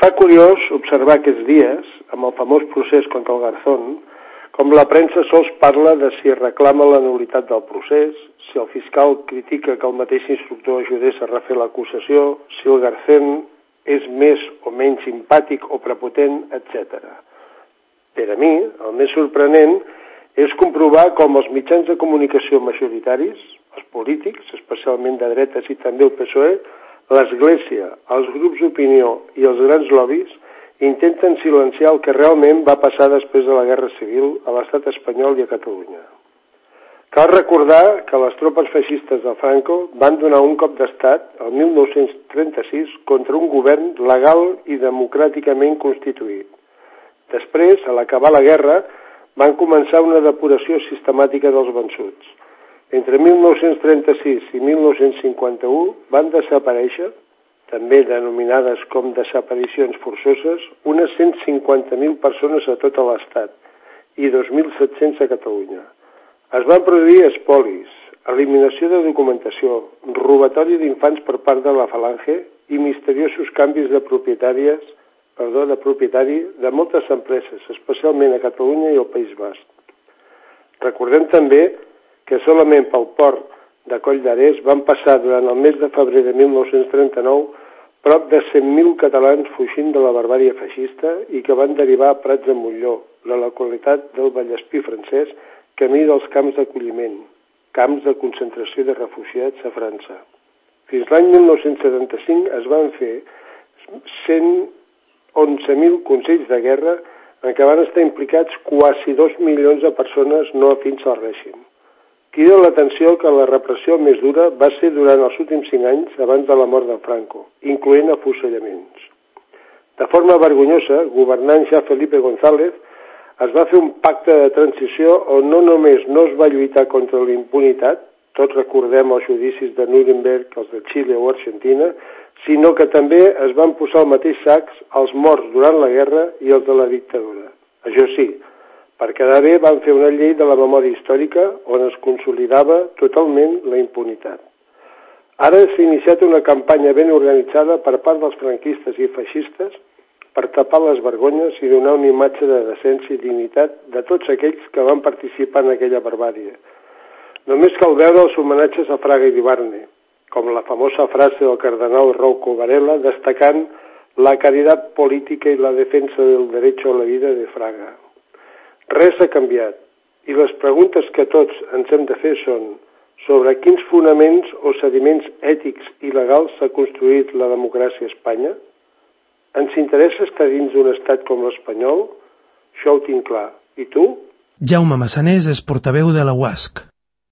fa curiós observar aquests dies, amb el famós procés contra el Garzón, com la premsa sols parla de si reclama la nul·litat del procés, si el fiscal critica que el mateix instructor ajudés a refer l'acusació, si el Garzón és més o menys simpàtic o prepotent, etc. Per a mi, el més sorprenent és comprovar com els mitjans de comunicació majoritaris, els polítics, especialment de dretes i també el PSOE, l'Església, els grups d'opinió i els grans lobbies intenten silenciar el que realment va passar després de la Guerra Civil a l'estat espanyol i a Catalunya. Cal recordar que les tropes feixistes de Franco van donar un cop d'estat el 1936 contra un govern legal i democràticament constituït. Després, a l'acabar la guerra, van començar una depuració sistemàtica dels vençuts. Entre 1936 i 1951 van desaparèixer, també denominades com desaparicions forçoses, unes 150.000 persones a tot l'Estat i 2.700 a Catalunya. Es van produir espolis, eliminació de documentació, robatori d'infants per part de la Falange i misteriosos canvis de propietari de moltes empreses, especialment a Catalunya i al País Basc. Recordem també que solament pel port de Coll d'Arès van passar durant el mes de febrer de 1939 prop de 100.000 catalans fugint de la barbària feixista i que van derivar a Prats de Montllor, la localitat del Vallespir francès, camí dels camps d'acolliment, camps de concentració de refugiats a França. Fins l'any 1975 es van fer 111.000 consells de guerra en què van estar implicats quasi 2 milions de persones no afins al règim. Crida l'atenció que la repressió més dura va ser durant els últims 5 anys abans de la mort de Franco, incloent afusellaments. De forma vergonyosa, governant ja Felipe González, es va fer un pacte de transició on no només no es va lluitar contra la impunitat, tots recordem els judicis de Nuremberg, els de Xile o Argentina, sinó que també es van posar al mateix sac els morts durant la guerra i els de la dictadura. Això sí, per quedar bé van fer una llei de la memòria històrica on es consolidava totalment la impunitat. Ara s'ha iniciat una campanya ben organitzada per part dels franquistes i feixistes per tapar les vergonyes i donar una imatge de decència i dignitat de tots aquells que van participar en aquella barbàrie. Només cal veure els homenatges a Fraga i Ibarne, com la famosa frase del cardenal Rouco Varela destacant la caridad política i la defensa del derecho a la vida de Fraga. Res ha canviat, i les preguntes que tots ens hem de fer són sobre quins fonaments o sediments ètics i legals s'ha construït la democràcia a Espanya? Ens interessa estar dins d'un estat com l'espanyol? Això ho tinc clar. I tu? Jaume Massanés és portaveu de la UASC.